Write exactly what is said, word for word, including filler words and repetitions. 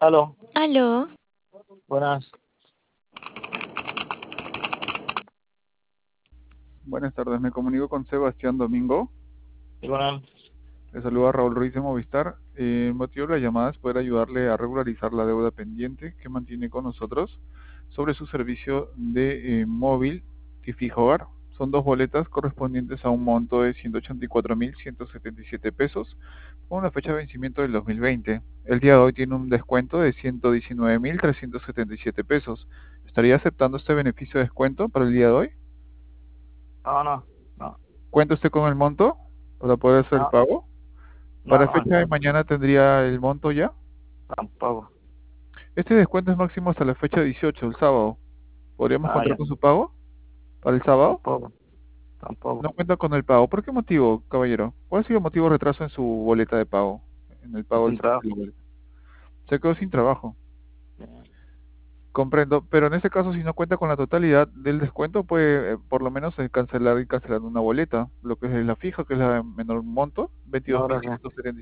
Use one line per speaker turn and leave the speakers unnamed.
Aló,
Aló,
buenas.
Buenas tardes, me comunico con Sebastián Domingo.
Sí, buenas.
Le saluda Raúl Ruiz de Movistar. Eh, el motivo de la llamada es poder ayudarle a regularizar la deuda pendiente que mantiene con nosotros sobre su servicio de eh, móvil y fijo hogar. Son dos boletas correspondientes a un monto de ciento ochenta y cuatro mil ciento setenta y siete pesos con una fecha de vencimiento del dos mil veinte. El día de hoy tiene un descuento de ciento diecinueve mil trescientos setenta y siete pesos. ¿Estaría aceptando este beneficio de descuento para el día de hoy?
No, no, no,
¿Cuenta usted con el monto para poder hacer el
no,
pago?
no,
Para
no,
fecha de
no,
mañana tendría el monto ya.
tampoco.
Este descuento es máximo hasta la fecha dieciocho, el sábado. ¿Podríamos
Ah,
contar
ya,
con su pago para el sábado?
tampoco, tampoco.
No cuenta con el pago. ¿Por qué motivo, caballero? ¿Cuál ha sido el motivo de retraso en su boleta de pago? En el pago del
Sin trabajo.
de la boleta. Se quedó sin trabajo.
Eh,
Comprendo, pero en este caso, si no cuenta con la totalidad del descuento, puede eh, por lo menos eh, cancelar y cancelar una boleta, lo que es la fija, que es la de menor monto,
No,
veintidós mil
gracias.
quinientos setenta